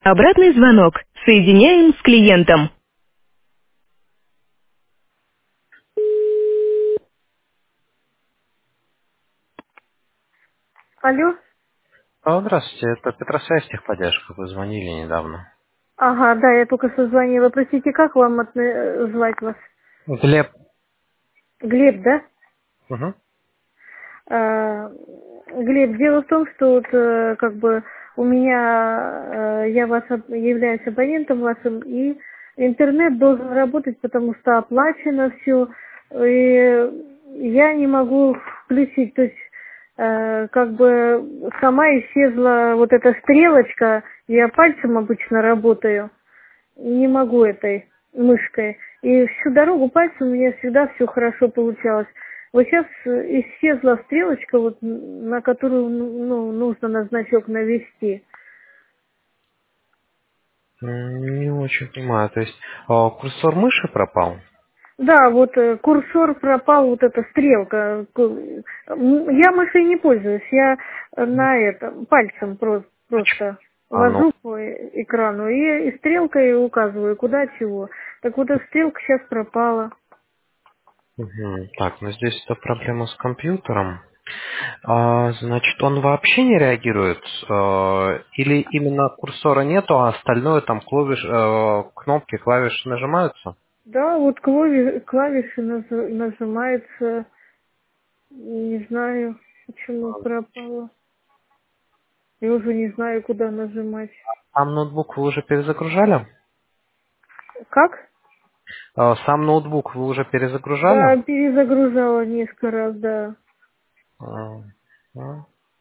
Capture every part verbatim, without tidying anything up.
Обратный звонок. Соединяем с клиентом. Алло? А, Здравствуйте, это Петросвязь техподдержка, вы звонили недавно. Ага, да, я только что звонила. Простите, как вам отно- э, звать вас? Глеб. Глеб, да? Угу. А, Глеб, дело в том, что вот э, как бы у меня, э, я вас об- являюсь абонентом вашим, и интернет должен работать, потому что оплачено все, и я не могу включить, то есть э, как бы сама исчезла вот эта стрелочка, я пальцем обычно работаю, не могу этой мышкой. И всю дорогу пальцем у меня всегда все хорошо получалось. Вот сейчас э, исчезла стрелочка, вот, н- на которую ну, ну, нужно на значок навести. Не очень понимаю, то есть а, курсор мыши пропал? Да, вот э, курсор пропал, вот эта стрелка. Ку- м, Я мышей не пользуюсь, я э, на этом пальцем про- Почему? просто А, ну, вожу по э- экрану и, и стрелкой указываю, куда чего. Так вот эта стрелка сейчас пропала. мгм. Так, ну здесь это проблема с компьютером. А, значит, он вообще не реагирует? а, или именно курсора нету, а остальное там клавиш, э, кнопки, клавиши нажимаются? Да, вот клави- клавиши наз- нажимаются, не знаю, почему пропало. Я уже не знаю, куда нажимать. Сам ноутбук вы уже перезагружали? Как? А, Сам ноутбук вы уже перезагружали? Да, перезагружала несколько раз, да. А, а.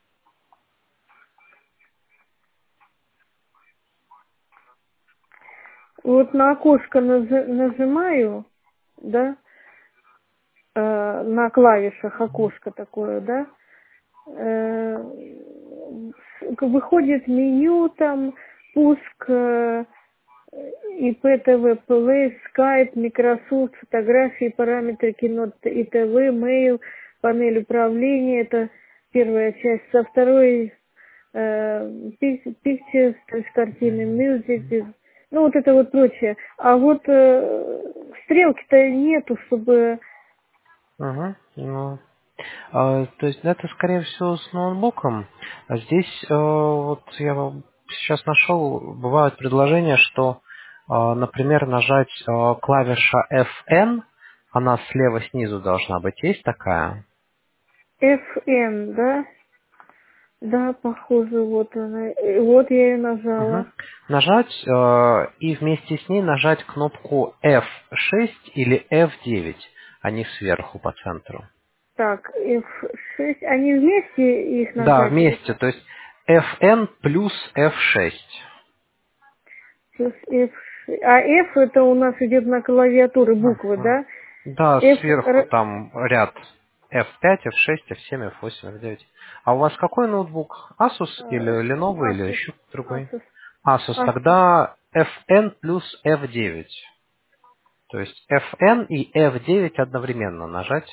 Вот на окошко нажи- нажимаю, да, э, на клавишах окошко такое, да, э, с- выходит меню там, пуск, э, И П Т В Плей, Skype, Microsoft, фотографии, параметры кино и ТВ, mail, панель управления, это первая часть. Со второй э, пик- Pictures, то есть картины, Music, ну вот это вот прочее. А вот э, стрелки-то нету, чтобы... Ага, ну, а, то есть это, скорее всего, с ноутбуком. А здесь, э, вот я вам сейчас нашел, бывают предложения, что, э, например, нажать э, клавиша F N, она слева снизу должна быть, есть такая? F N, да? Да, похоже, вот она. Э, Вот я и нажала. Мгм. Нажать э, и вместе с ней нажать кнопку F шесть или F девять, они сверху по центру. Так, F шесть, они вместе их Да, нажать или вместе, то есть F N плюс F шесть. плюс F. А F это у нас идет на клавиатуре буквы, Ага. да? Да, F, сверху Р- там ряд F пять, F шесть, F семь, F восемь, F девять. А у вас какой ноутбук? Asus или э, Lenovo или Asus, еще другой? Asus, Asus. Asus. Тогда F N плюс F девять. То есть F N и F девять одновременно нажать.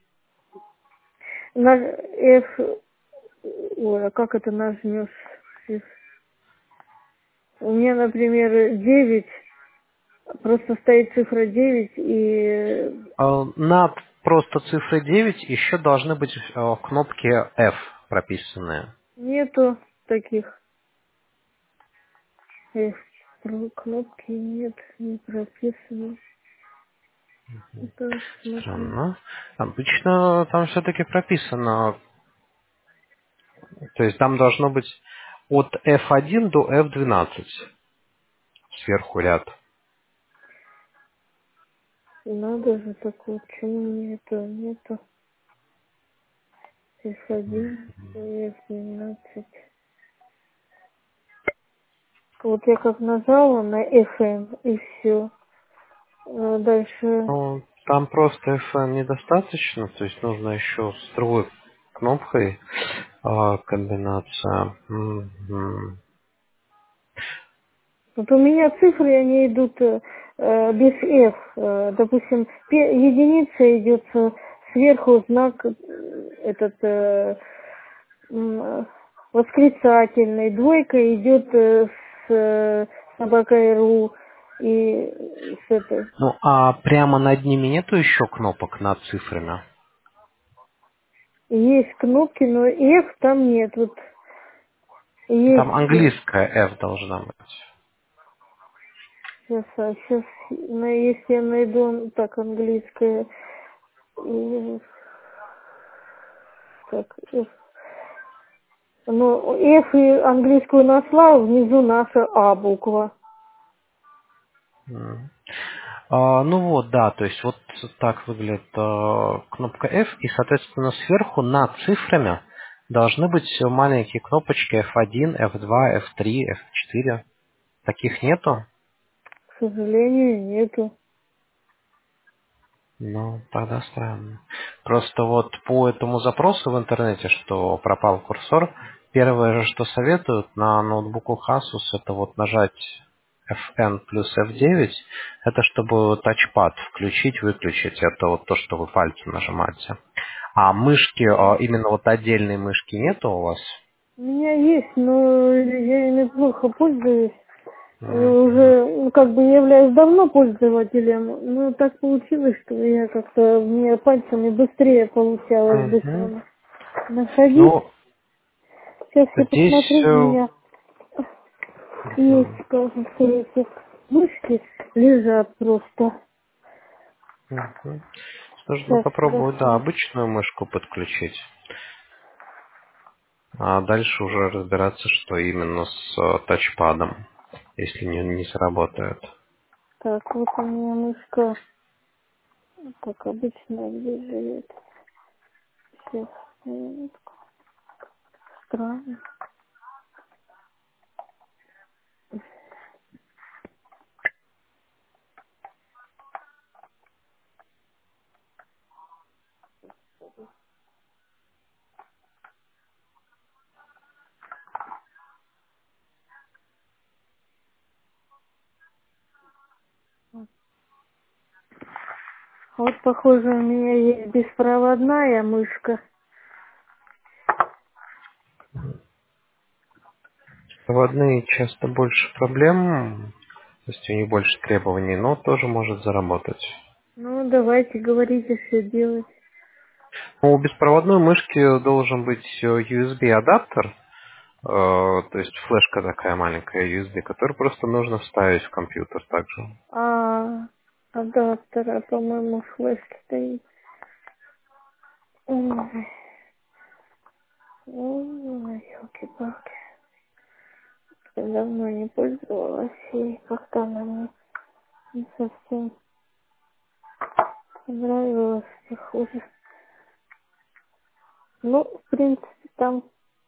На F, ой, а как это нажмешь? F. У меня, например, девять, просто стоит цифра девять и Э, Над просто цифрой девять еще должны быть э, кнопки F прописанные. нету таких F. Про- Кнопки нет, не прописано. Это смотрю. Странно. Обычно там все-таки прописано. То есть там должно быть от F один до F двенадцать сверху ряд. Надо же такое, почему мне это нету? F один, F двенадцать. Вот я как нажала на F N и все. Дальше Ну, там просто F N недостаточно, то есть нужно еще с другой кнопкой а, комбинация. Мгм. вот у меня цифры, они идут э, э, без F. Э, допустим, пе- единица идет э, сверху знак э, этот э, м, э, восклицательный, двойка идет э, э, собака.ру и с этой. Ну, а прямо над ними нету еще кнопок над цифрами? Есть кнопки, но F там нет. Вот Там есть, английская F должна быть. сейчас, а, сейчас, если я найду так английское, и, так, F. Ну, F и английскую нашла, внизу наша А буква. М. А, ну вот, да, то есть вот так выглядит а, кнопка F, и, соответственно, сверху над цифрами должны быть маленькие кнопочки эф один, эф два, эф три, эф четыре. Таких нету? К сожалению, нету. Ну, тогда странно. Просто вот по этому запросу в интернете, что пропал курсор, первое же, что советуют на ноутбуку Asus, это вот нажать эф эн плюс эф девять, это чтобы тачпад включить, выключить, это вот то, что вы пальцем нажимаете. А мышки, а, именно вот отдельной мышки нету у вас? У меня есть, но я ими плохо пользуюсь. И М, уже, ну, как бы являюсь давно пользователем, но так получилось, что я как-то, мне пальцами быстрее получалось мгм. быстро находить. Ну, Сейчас я здесь... посмотрю, у э, меня есть, мгм, кажется, эти мышки лежат просто. мгм. Нужно Сейчас попробовать, да, достаю. обычную мышку подключить. А дальше уже разбираться, что именно с э, тачпадом, если не, не сработает. Так, вот у меня мышка, как обычно, где живет. Сейчас, минутку. Странно. Вот, похоже, у меня есть беспроводная мышка. Проводные часто больше проблем, то есть у них больше требований, но тоже может заработать. Ну, давайте, говорите, что делать. Ну, у беспроводной мышки должен быть э, ю эс би-адаптер, э, то есть флешка такая маленькая ю эс би, которую просто нужно вставить в компьютер также. А адаптера, по-моему, флешки стоит. Ой, ой, елки-палки. Я давно не пользовалась, и как-то она мне не совсем нравилась, и хуже. Ну, в принципе, там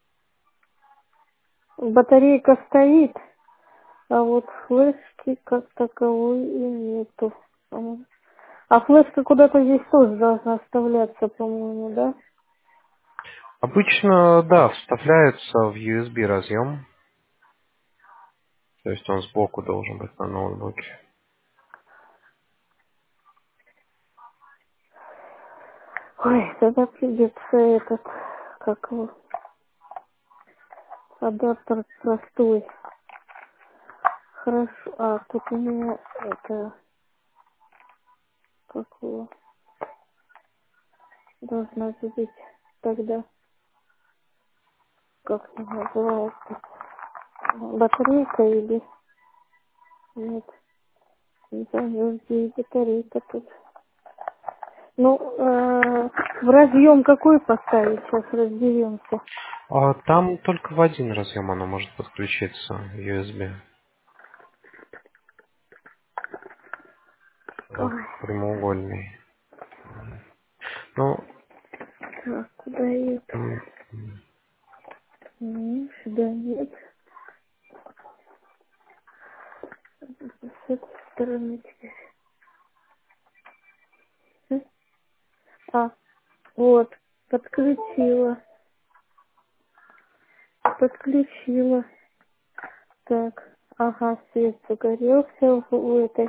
батарейка стоит, а вот флешки как таковой и нету. По-моему. А флешка куда-то здесь тоже должна вставляться, по-моему, да? Обычно, да, вставляется в ю эс би разъем, то есть он сбоку должен быть на ноутбуке. Ой, тогда придется этот, как его, адаптер простой. Хорошо, а тут у меня это, как его, должна быть тогда, как это называется, батарейка или нет, не знаю, где и батарейка тут. Ну, э, в разъем какой поставить, сейчас разберемся. А там только в один разъем оно может подключиться, ю эс би. Вот Ой, прямоугольный. Ну, так, куда это? м, Нет, сюда нет. С этой стороны теперь. М? А, вот, подключила, подключила. Так, ага, свет загорелся в у этой.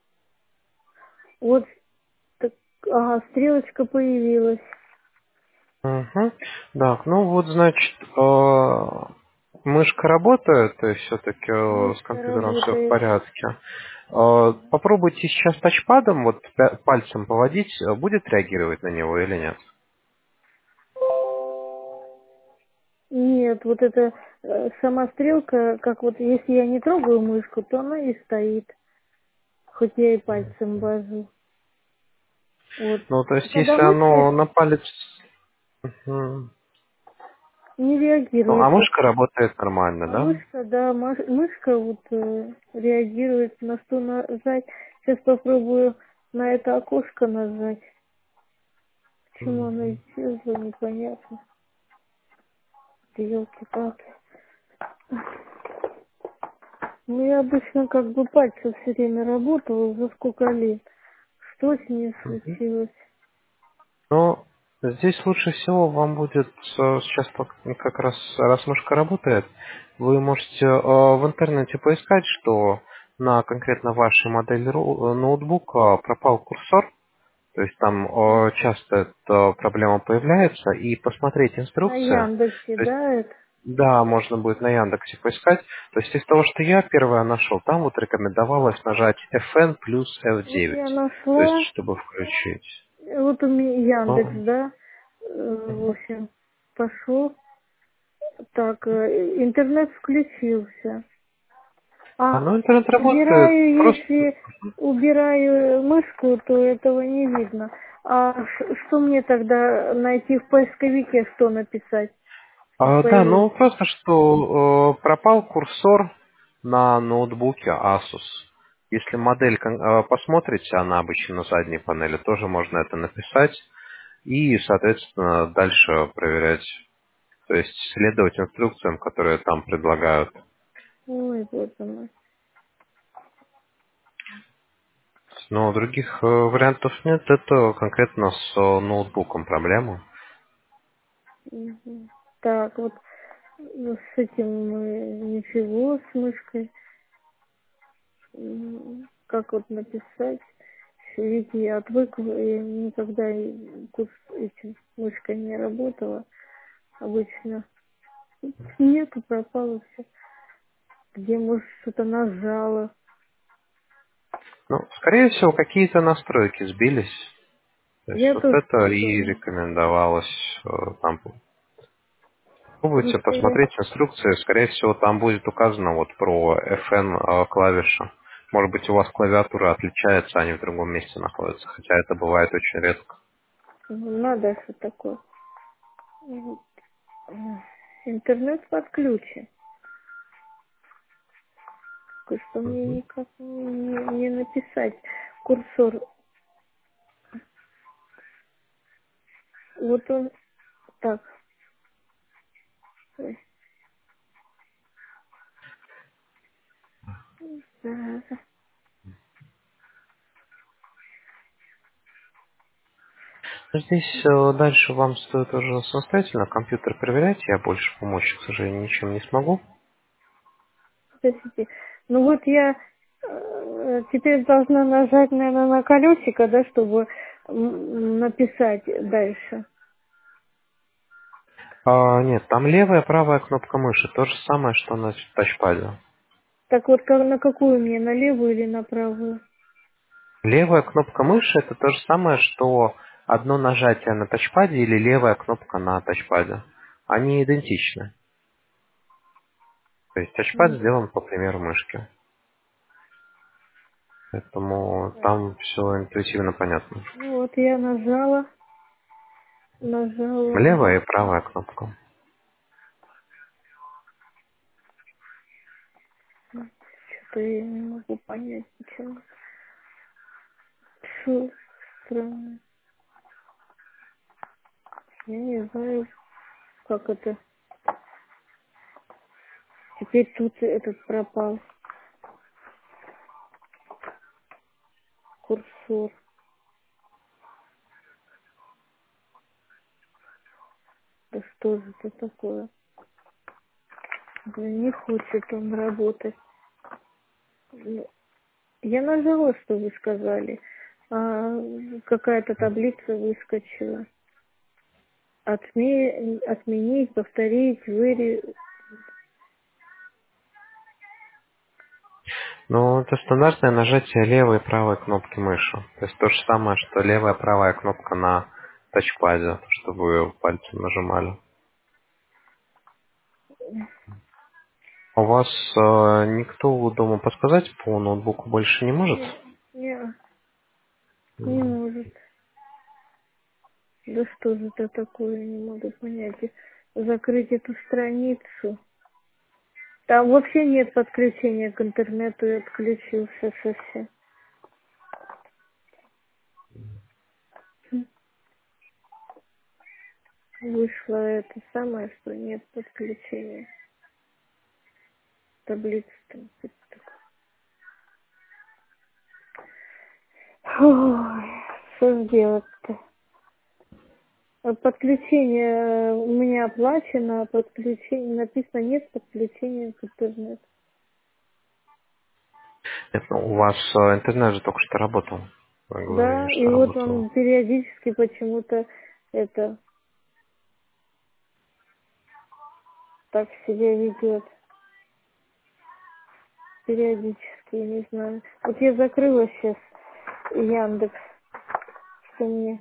Вот, так, ага, стрелочка появилась. Мгм. Так, ну вот, значит, э, мышка работает, то есть все-таки с Мышка компьютером все в работает. порядке. Э, Попробуйте сейчас тачпадом вот пя- пальцем поводить, э, будет реагировать на него или нет? Нет, вот эта э, сама стрелка, как вот если я не трогаю мышку, то она и стоит, хоть я и пальцем вожу. Вот. Ну, то А есть, когда если мышкой оно на палец... Мгм. не Ну, а реагирует, вот. мышка работает нормально, А да? мышка, да, маш- мышка вот э, реагирует, на что нажать. Сейчас попробую на это окошко нажать. Почему оно исчезло, непонятно. Елки-палки. Ну, я обычно как бы пальцем все время работала, за сколько лет. Что с ней случилось? Ну, здесь лучше всего вам будет э, сейчас пок- как раз, раз мышка работает, вы можете э, в интернете поискать, что на конкретно вашей модели ру- э, ноутбука пропал курсор, то есть там э, часто эта проблема появляется, и посмотреть На инструкции. Яндексе, То есть, да, это? да, можно будет на Яндексе поискать. То есть из того, что я первое нашел, там вот рекомендовалось нажать эф эн плюс эф Вот девять, я то есть нашла, чтобы включить. вот у меня Яндекс, Ну, да, э, в общем, пошел. Так, э, интернет включился. А, А ну интернет работает. убираю, Просто, если убираю мышку, то этого не видно. А ш- что мне тогда найти в поисковике, что написать, чтобы а, да, ну появился? просто что э, пропал курсор на ноутбуке Asus. Если модель кон- э, посмотрите, она обычно на задней панели, тоже можно это написать и, соответственно, дальше проверять. То есть следовать инструкциям, которые там предлагают. Ой, боже мой. Но других э, вариантов нет. Это конкретно с э, ноутбуком проблема. Мгм. Так, вот ну, с этим э, ничего, с мышкой. М, Как вот написать? Видите, я отвыкла, я никогда и курс этим мышкой не работала. Обычно нету, пропало все. Где, может, что-то нажала. Ну, скорее всего, какие-то настройки сбились. То есть Я вот тоже это так и думаю. рекомендовалось э, там. Попробуйте Просто я... посмотреть инструкции. Скорее всего, там будет указано вот про эф эн э, клавиши. Может быть, у вас клавиатура отличается, они в другом месте находятся. Хотя это бывает очень редко. Ну, надо что такое. Вот. М, Интернет под ключи. Только что мне Мгм. никак не, не написать. Курсор. Вот он так. Ой, зараза. Здесь э, дальше вам стоит уже самостоятельно компьютер проверять. Я больше помочь, к сожалению, ничем не смогу. Подождите. Ну вот я э, теперь должна нажать, наверное, на колесико, да, чтобы м, написать дальше. А, нет, там левая, правая кнопка мыши. То же самое, что на тачпаде. Так вот, как, на какую мне, на левую или на правую? Левая кнопка мыши это то же самое, что одно нажатие на тачпаде или левая кнопка на тачпаде. Они идентичны. То есть тачпад М, сделан по примеру мышки. Поэтому так. там все интуитивно понятно. Ну вот я нажала, нажала, Левая и правая кнопка. что-то я не могу понять, почему. Что странно. Я не знаю, как это. Теперь тут этот пропал курсор. Да что же это такое? Блин, не хочет он работать. Ну, я нажала, что вы сказали. А какая-то таблица выскочила. Отме... Отменить, повторить, выре... Ну, это стандартное нажатие левой и правой кнопки мыши. То есть то же самое, что левая и правая кнопка на тачпаде, чтобы вы пальцем нажимали. У вас э, никто у дома подсказать по ноутбуку больше не может? Не, не, не может. Да что же это такое, не могу понять. Закрыть эту страницу. Там вообще нет подключения к интернету, и отключился совсем. Хм. Вышло это самое, что нет подключения. Таблица там. Ой, что сделать-то? А подключение э, у меня оплачено, а подключение написано нет подключения к интернету. Нет, ну, у вас э, интернет же только что работал. Вы говорили, Да, и что вот работал. он периодически почему-то это так себя ведет. Периодически, не знаю. Вот я закрыла сейчас Яндекс, что мне.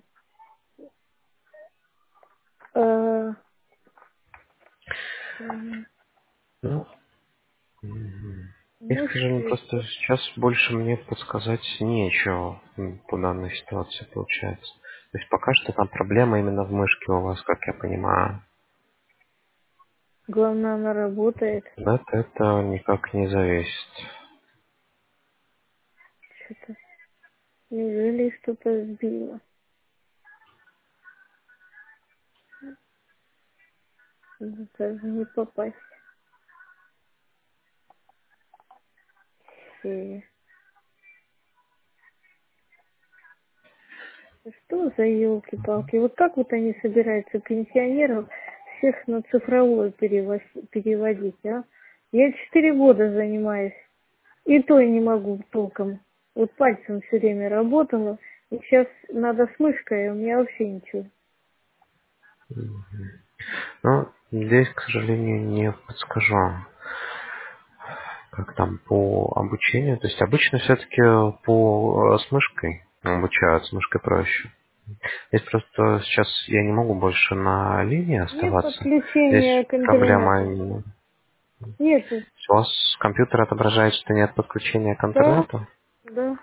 Э, м, Ну, мгм. И, к может, сожалению, и- просто сейчас больше мне подсказать нечего м, по данной ситуации получается. То есть пока что там проблема именно в мышке у вас, как я понимаю. главное, она работает. Да, это никак не зависит. Что-то неужели что-то сбило? Ну, даже не попасть. Все. Что за елки-палки? Вот как вот они собираются пенсионеров всех на цифровое перевоз- переводить, а? Я четыре года занимаюсь, и то я не могу толком. Вот пальцем все время работала, и сейчас надо с мышкой, а у меня вообще ничего. Ну, здесь, к сожалению, не подскажу, как там по обучению. То есть обычно все-таки по э, с мышкой обучают, с мышкой проще. Здесь просто сейчас я не могу больше на линии Нет оставаться. Здесь подключения к проблема интернету. именно. Нету. У вас компьютер отображает, что нет подключения к Да, интернету. да,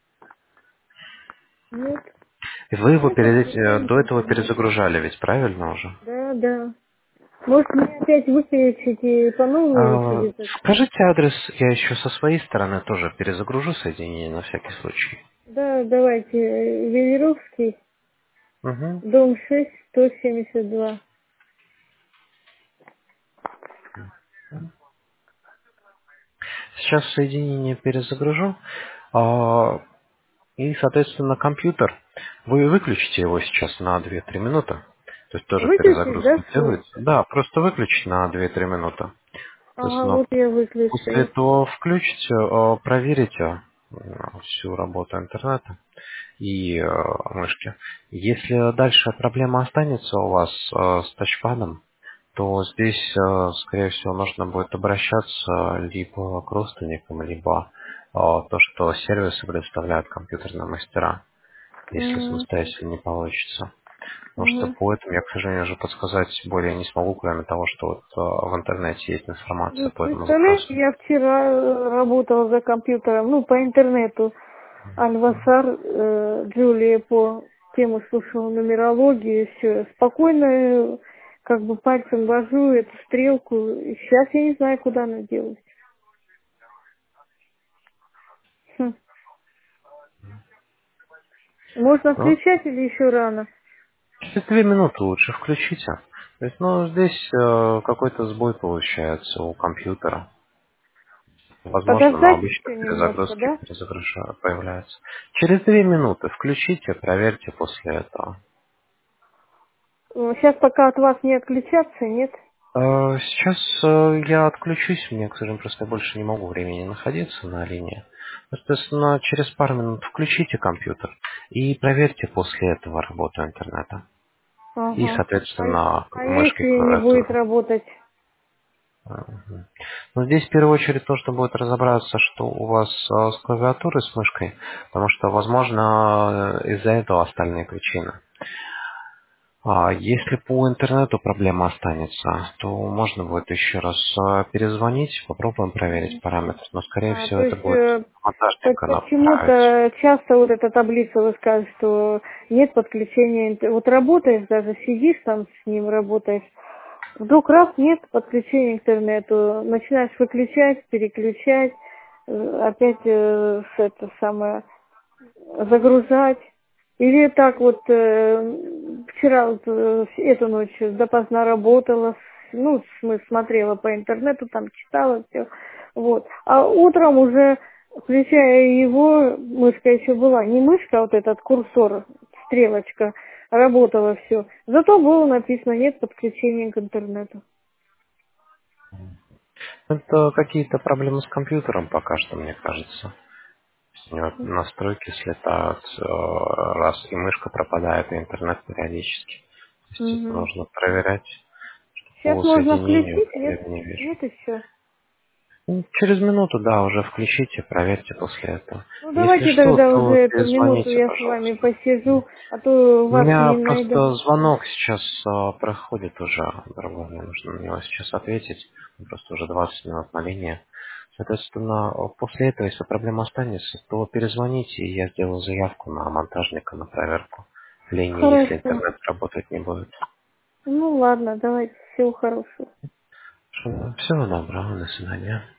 нет. И вы его Нет перед эти- э, подключения до к этого интернету. перезагружали, ведь правильно уже? Да, да. Может, мне опять выключить и по новой А, перезагрузить? скажите адрес, я еще со своей стороны тоже перезагружу соединение на всякий случай. Да, давайте. э, Велеровский, Угу. дом шесть, сто семьдесят два. Сейчас соединение перезагружу. А, и, соответственно, компьютер. Вы выключите его сейчас на две-три минуты. То есть тоже Выключить, да, перезагрузка все? делается. Да, просто выключить на две-три минуты. Ага, Соответственно, вот я после выключила. этого включите, э, проверите э, всю работу интернета и э, мышки. Если дальше проблема останется у вас э, с тачпадом, то здесь, э, скорее всего, нужно будет обращаться либо к родственникам, либо э, то, что сервисы предоставляют компьютерные мастера, если Угу, самостоятельно не получится. Потому что угу. по этому я, к сожалению, уже подсказать более не смогу, кроме того, что вот э, в интернете есть информация Вы по этому представляете, запросу. я вчера э, работала за компьютером, ну, по интернету. Альвасар, э, Джулия по тему слушала нумерологию, все. Спокойно, э, как бы пальцем вожу эту стрелку. И сейчас я не знаю, куда она делась. Хм. Можно Ну, включать или еще рано? через две минуты лучше включите. То есть, ну, здесь э, какой-то сбой получается у компьютера. Возможно, на Подождать еще обычной немножко, перезагрузке да? перезагружа- появляется. Через две минуты включите, проверьте после этого. Сейчас пока от вас не отключаться, нет? Э, Сейчас э, я отключусь, мне, к сожалению, просто больше не могу времени находиться на линии. Соответственно, через пару минут включите компьютер и проверьте после этого работу интернета. и, Ага. А, соответственно, а мышкой если не будет клавиатуру. работать? Мгм. Но здесь в первую очередь нужно будет разобраться, что у вас э, с клавиатурой, с мышкой, потому что, возможно, э, из-за этого остальные причины. А если по интернету проблема останется, то можно будет еще раз э, перезвонить, попробуем проверить параметры, но, скорее А, всего, то это есть будет э, по- монтажника направить. почему-то часто вот эта таблица вы скажете, что нет подключения. интер- Вот работаешь даже, сидишь там с ним, работаешь, вдруг раз нет подключения к интернету, начинаешь выключать, переключать, э, опять э, с это самое загружать. Или так вот э, вчера вот, э, эту ночь допоздна работала, с- ну, в смысле, смотрела по интернету, там читала все, вот. А утром уже, включая его, мышка еще была, не мышка, а вот этот курсор, стрелочка, работала все. Зато было написано, нет подключения к интернету. Это какие-то проблемы с компьютером пока что, мне кажется. У него настройки слетают, э, раз и мышка пропадает, и интернет периодически. Естественно, Угу. нужно проверять Сейчас по можно соединению, включить, нет? проблем не вижу. Нет и все. Ну, через минуту, да, уже включите, проверьте после этого. Ну Если давайте что, тогда уже то эту минуту перезвоните, я с вами пожалуйста. посижу, а то У вас меня не найду. просто звонок сейчас а, проходит уже, дорогой, мне нужно на него сейчас ответить. Просто уже двадцать минут на линии. Соответственно, после этого, если проблема останется, то перезвоните, и я сделаю заявку на монтажника на проверку линии, если Хорошо. интернет работать не будет. Ну ладно, давайте, всего хорошего. Всего доброго, до свидания.